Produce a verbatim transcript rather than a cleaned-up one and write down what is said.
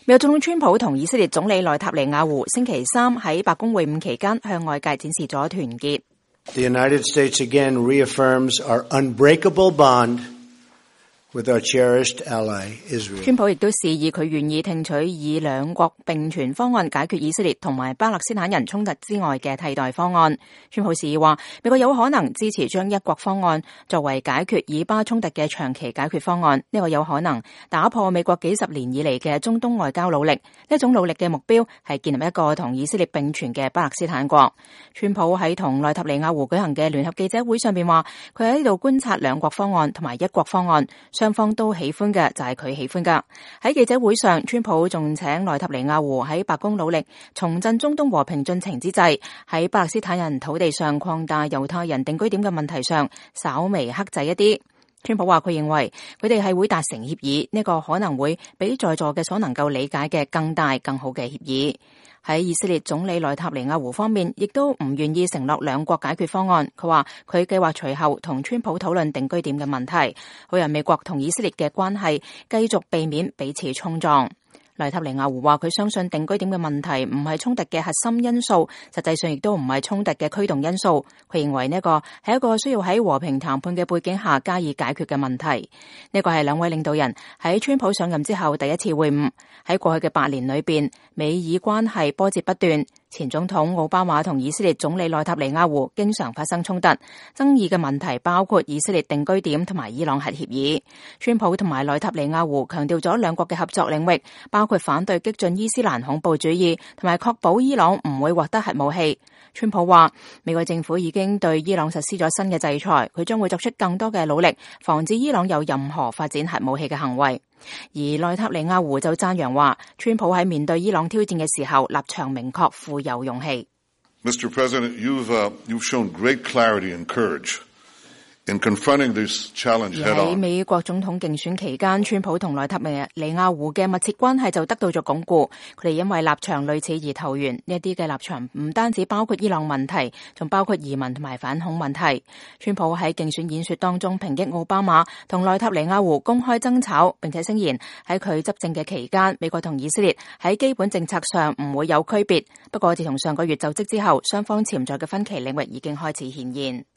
美國總統川普同以色列總理內塔尼亞胡星期三喺白宮會晤期間，向外界展示咗團結。 The United States again reaffirms our unbreakable bond with our cherished ally, Israel. 川普亦都示意佢願意聽取以兩國並存方案解決以色列同埋巴勒斯坦人衝突之外嘅替代方案。川普示意話，美國有可能支持將一國方案作為解決以巴衝突嘅長期解決方案。呢個有可能打破美國幾十年以嚟嘅中東外交努力。呢一種努力嘅目標係建立一個同以色列並存嘅巴勒斯坦國。川普喺同內塔尼亞胡舉行嘅聯合記者會上面話，佢喺呢度觀察兩國方案同埋一國方案。雙方都喜歡嘅就係佢喜歡噶。喺記者會上，川普仲請內塔尼亞胡喺白宮努力重振中東和平進程之際，喺巴勒斯坦人土地上擴大猶太人定居點嘅問題上稍微克制一啲。川普話佢認為佢哋係會達成協議，呢個可能會比在座嘅所能夠理解嘅更大更好嘅協議。喺以色列總理內塔尼亞胡方面，亦都唔願意承諾兩國解決方案。佢話佢計劃隨後同川普討論定居點嘅問題，好讓美國同以色列嘅關係繼續避免彼此衝撞。內塔尼亞胡話佢相信定居點嘅問題唔係衝突嘅核心因素，實際上亦都唔係衝突嘅驅動因素。佢認為呢個係一個需要喺和平談判嘅背景下加以解決嘅問題。呢個係兩位領導人喺川普上任之後第一次會晤。喺過去嘅八年裏邊，美以關係波折不斷。前總統奧巴馬同以色列總理內塔尼亞胡經常發生衝突，爭議嘅問題包括以色列定居點同埋伊朗核協議。川普同埋內塔尼亞胡強調咗兩國嘅合作領域，包括反對激進伊斯蘭恐怖主義，同埋確保伊朗唔會獲得核武器。川普話，美國政府已經對伊朗實施咗新嘅制裁，佢將會作出更多嘅努力，防止伊朗有任何發展核武器嘅行為。而內塔尼亞胡就讚揚話，川普喺面對伊朗挑戰嘅時候立場明確，富有勇氣。 Mister President, you've, uh, you've shown great clarity and courage in confronting this challenge head on. 喺美國總統競選期間，川普同內塔尼亞胡嘅密切關係就得到咗鞏固。佢哋因為立場類似而投緣。呢一啲嘅立場唔單止包括伊朗問題，仲包括移民同埋反恐問題。川普喺競選演說當中抨擊奧巴馬同內塔尼亞胡公開爭吵，並且聲言喺佢執政嘅期間，美國同以色列喺基本政策上唔會有區別。不過自從上個月就職之後，雙方潛在嘅分歧領域已經開始顯現。